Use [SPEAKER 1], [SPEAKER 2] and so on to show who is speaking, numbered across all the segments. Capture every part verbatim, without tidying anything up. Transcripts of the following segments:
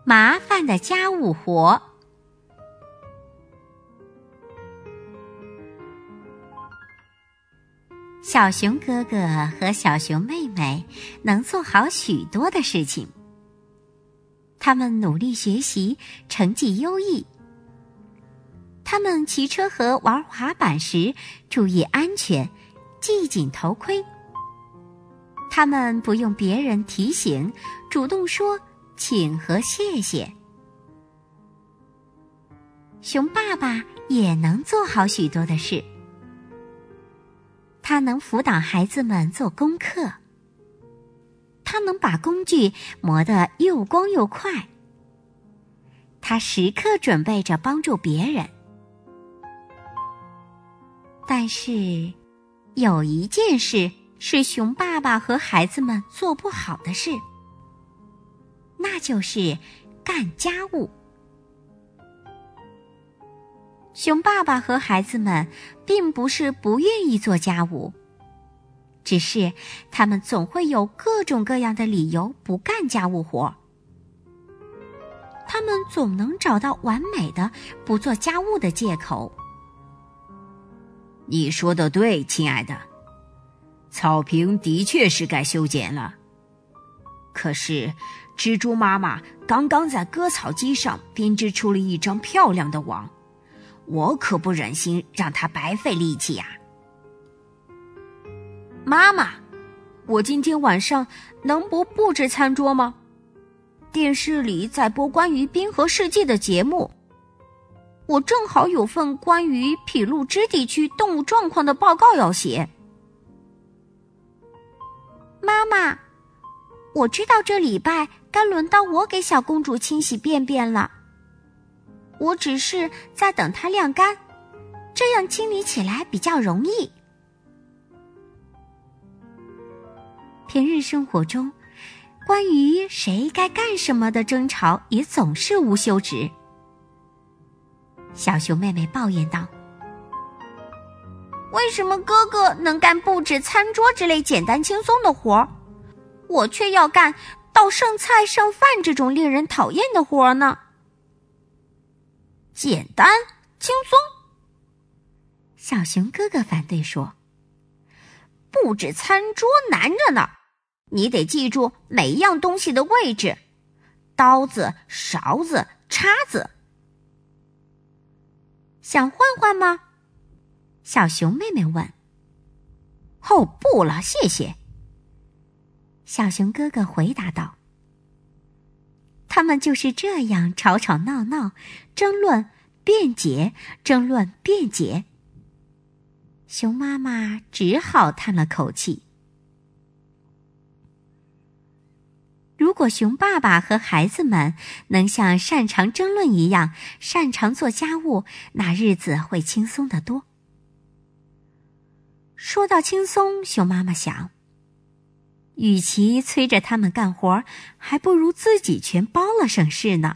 [SPEAKER 1] 麻烦的家务活。小熊哥哥和小熊妹妹能做好许多的事情，他们努力学习，成绩优异。他们骑车和玩滑板时注意安全，系紧头盔。他们不用别人提醒，主动说请和谢谢。熊爸爸也能做好许多的事，他能辅导孩子们做功课，他能把工具磨得又光又快，他时刻准备着帮助别人。但是有一件事是熊爸爸和孩子们做不好的事，那就是干家务。熊爸爸和孩子们并不是不愿意做家务，只是他们总会有各种各样的理由不干家务活。他们总能找到完美的不做家务的借口。
[SPEAKER 2] 你说得对，亲爱的，草坪的确是该修剪了。可是蜘蛛妈妈刚刚在割草机上编织出了一张漂亮的网，我可不忍心让她白费力气呀。
[SPEAKER 3] 妈妈，我今天晚上能不布置餐桌吗？电视里在播关于冰河世纪的节目，我正好有份关于匹路支地区动物状况的报告要写。妈妈，我知道这礼拜该轮到我给小公主清洗便便了，我只是在等它晾干，这样清理起来比较容易。
[SPEAKER 1] 平日生活中，关于谁该干什么的争吵也总是无休止。小熊妹妹抱怨道：
[SPEAKER 3] 为什么哥哥能干布置餐桌之类简单轻松的活，我却要干倒剩菜剩饭这种令人讨厌的活呢？简单轻松？
[SPEAKER 1] 小熊哥哥反对说：
[SPEAKER 3] 布置餐桌难着呢，你得记住每一样东西的位置，刀子、勺子、叉子。想换换吗？
[SPEAKER 1] 小熊妹妹问。
[SPEAKER 3] 哦，不了，谢谢。
[SPEAKER 1] 小熊哥哥回答道。他们就是这样吵吵闹闹，争论辩解，争论辩解。熊妈妈只好叹了口气。如果熊爸爸和孩子们能像擅长争论一样擅长做家务，那日子会轻松得多。说到轻松，熊妈妈想，与其催着他们干活，还不如自己全包了省事呢。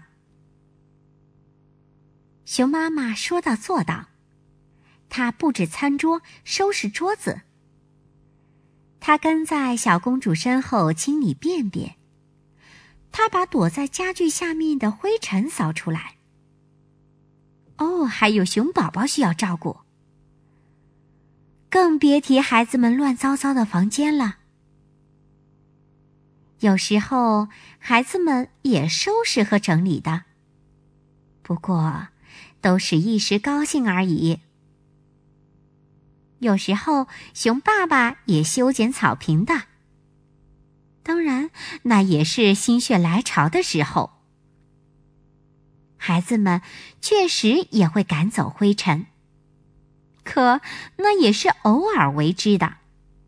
[SPEAKER 1] 熊妈妈说到做到，她布置餐桌，收拾桌子。她跟在小公主身后清理便便。他把躲在家具下面的灰尘扫出来。哦，还有熊宝宝需要照顾，更别提孩子们乱糟糟的房间了。有时候孩子们也收拾和整理的，不过都是一时高兴而已。有时候熊爸爸也修剪草坪的，当然，那也是心血来潮的时候。孩子们确实也会赶走灰尘，可那也是偶尔为之的。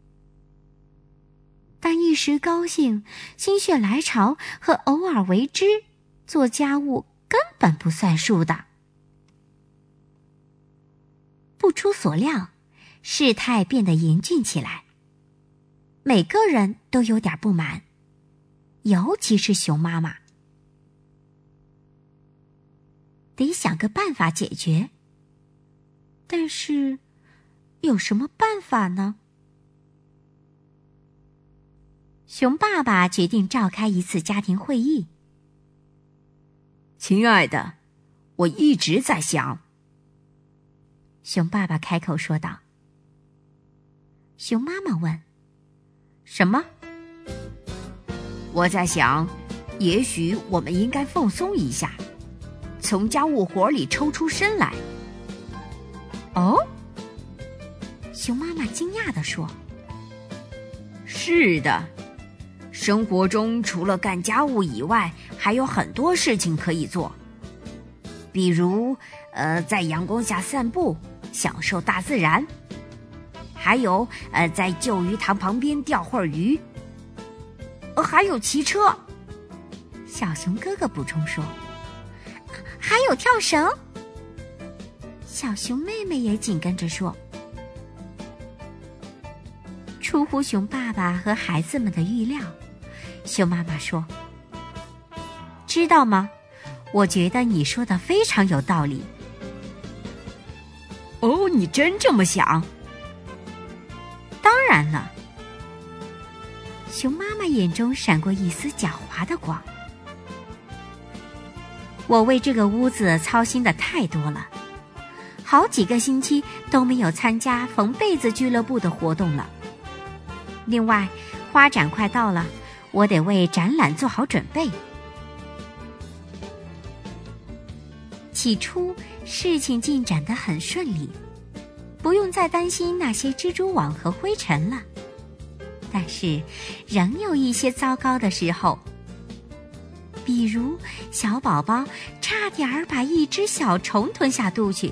[SPEAKER 1] 但一时高兴、心血来潮和偶尔为之，做家务根本不算数的。不出所料，事态变得严峻起来。每个人都有点不满，尤其是熊妈妈。得想个办法解决。但是，有什么办法呢？熊爸爸决定召开一次家庭会议。
[SPEAKER 2] 亲爱的，我一直在想。
[SPEAKER 1] 熊爸爸开口说道。熊妈妈问：什么？
[SPEAKER 2] 我在想，也许我们应该放松一下，从家务活里抽出身来。
[SPEAKER 1] 哦？熊妈妈惊讶地说。
[SPEAKER 2] 是的，生活中除了干家务以外，还有很多事情可以做。比如，呃，在阳光下散步，享受大自然。还有，呃，在旧鱼塘旁边钓会儿鱼。呃，还有骑车。
[SPEAKER 1] 小熊哥哥补充说。还有跳绳。小熊妹妹也紧跟着说。出乎熊爸爸和孩子们的预料，熊妈妈说：知道吗？我觉得你说的非常有道理。
[SPEAKER 2] 哦，你真这么想？
[SPEAKER 1] 当然了。熊妈妈眼中闪过一丝狡猾的光。我为这个屋子操心的太多了，好几个星期都没有参加缝被子俱乐部的活动了。另外，花展快到了，我得为展览做好准备。起初，事情进展得很顺利，不用再担心那些蜘蛛网和灰尘了。但是，仍有一些糟糕的时候，比如小宝宝差点儿把一只小虫吞下肚去。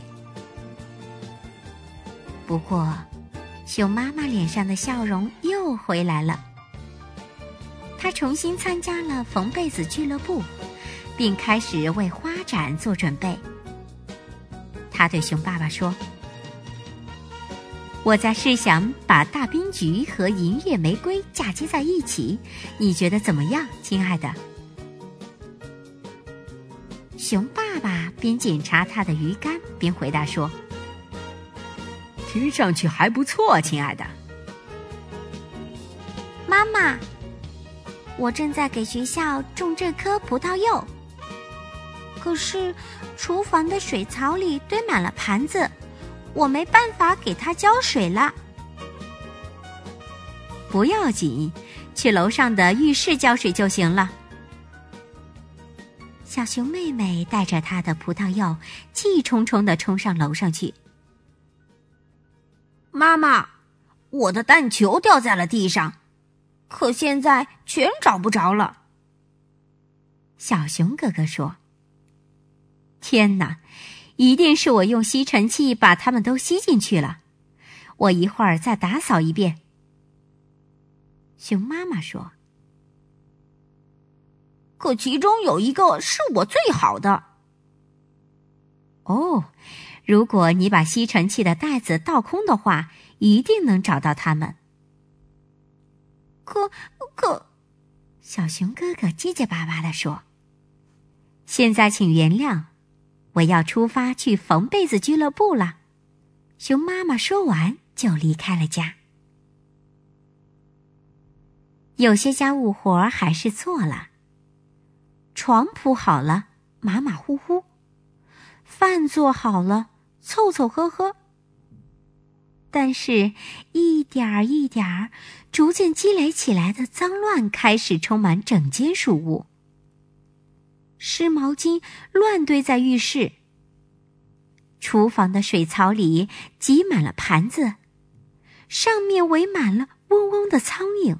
[SPEAKER 1] 不过，熊妈妈脸上的笑容又回来了。她重新参加了缝被子俱乐部，并开始为花展做准备。她对熊爸爸说：我在试想把大冰菊和银叶玫瑰嫁接在一起，你觉得怎么样，亲爱的？熊爸爸边检查他的鱼竿边回答说：
[SPEAKER 2] 听上去还不错，亲爱的。
[SPEAKER 3] 妈妈，我正在给学校种这棵葡萄柚，可是厨房的水槽里堆满了盘子，我没办法给它浇水了。
[SPEAKER 1] 不要紧，去楼上的浴室浇水就行了。小熊妹妹带着她的葡萄柚气冲冲地冲上楼上去。
[SPEAKER 3] 妈妈，我的弹球掉在了地上，可现在全找不着了。
[SPEAKER 1] 小熊哥哥说：天哪，一定是我用吸尘器把它们都吸进去了，我一会儿再打扫一遍。熊妈妈说：
[SPEAKER 3] 可其中有一个是我最好的。
[SPEAKER 1] 哦，如果你把吸尘器的袋子倒空的话，一定能找到它们。
[SPEAKER 3] 可可，
[SPEAKER 1] 小熊哥哥结结巴巴地说：现在请原谅，我要出发去缝被子俱乐部了。熊妈妈说完就离开了家。有些家务活还是做了，床铺好了，马马虎虎；饭做好了，凑凑合合。但是，一点儿一点儿，逐渐积累起来的脏乱开始充满整间书屋。湿毛巾乱堆在浴室，厨房的水槽里挤满了盘子，上面围满了嗡嗡的苍蝇。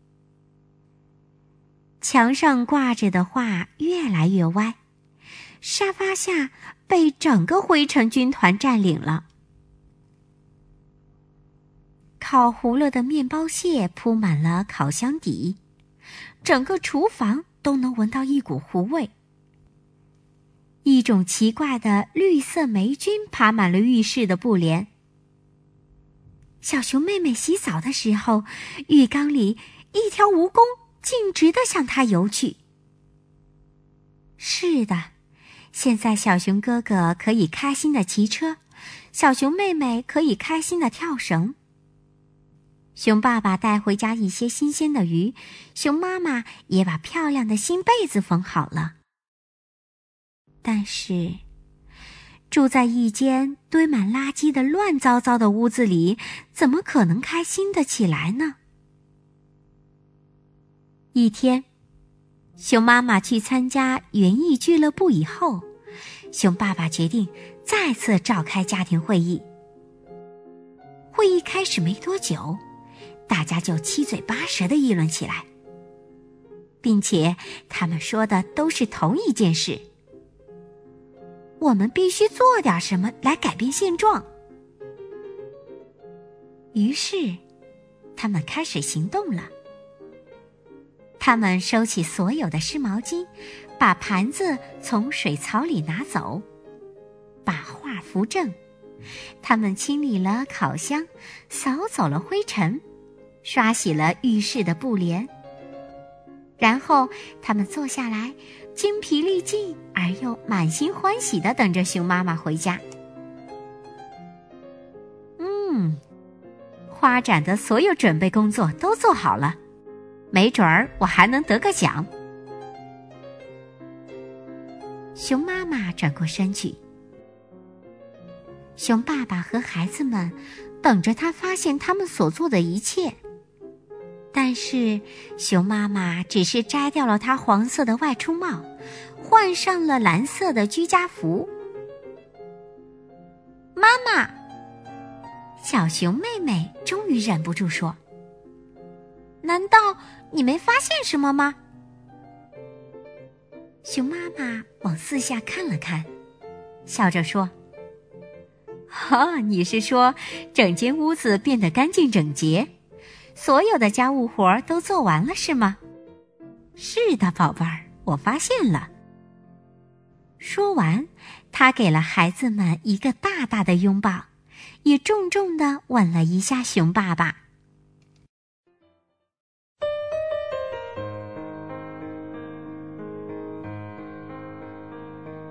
[SPEAKER 1] 墙上挂着的画越来越歪，沙发下被整个灰尘军团占领了。烤糊了的面包屑铺满了烤箱底，整个厨房都能闻到一股糊味。一种奇怪的绿色霉菌爬满了浴室的布帘。小熊妹妹洗澡的时候，浴缸里一条蜈蚣径直地向她游去。是的，现在小熊哥哥可以开心地骑车，小熊妹妹可以开心地跳绳。熊爸爸带回家一些新鲜的鱼，熊妈妈也把漂亮的新被子缝好了。 但是住在一间堆满垃圾的乱糟糟的屋子里，怎么可能开心得起来呢？一天，熊妈妈去参加园艺俱乐部以后，熊爸爸决定再次召开家庭会议。会议开始没多久，大家就七嘴八舌地议论起来，并且他们说的都是同一件事：我们必须做点什么来改变现状。于是，他们开始行动了。他们收起所有的湿毛巾，把盘子从水槽里拿走，把画扶正。他们清理了烤箱，扫走了灰尘，刷洗了浴室的布帘。然后他们坐下来，精疲力尽而又满心欢喜地等着熊妈妈回家。嗯，花展的所有准备工作都做好了，没准儿我还能得个奖。熊妈妈转过身去，熊爸爸和孩子们等着他发现他们所做的一切。但是熊妈妈只是摘掉了她黄色的外出帽，换上了蓝色的居家服。妈妈，小熊妹妹终于忍不住说：难道你没发现什么吗？熊妈妈往四下看了看，笑着说：哦，你是说整间屋子变得干净整洁，所有的家务活都做完了是吗？是的，宝贝儿，我发现了。说完，她给了孩子们一个大大的拥抱，也重重地吻了一下熊爸爸。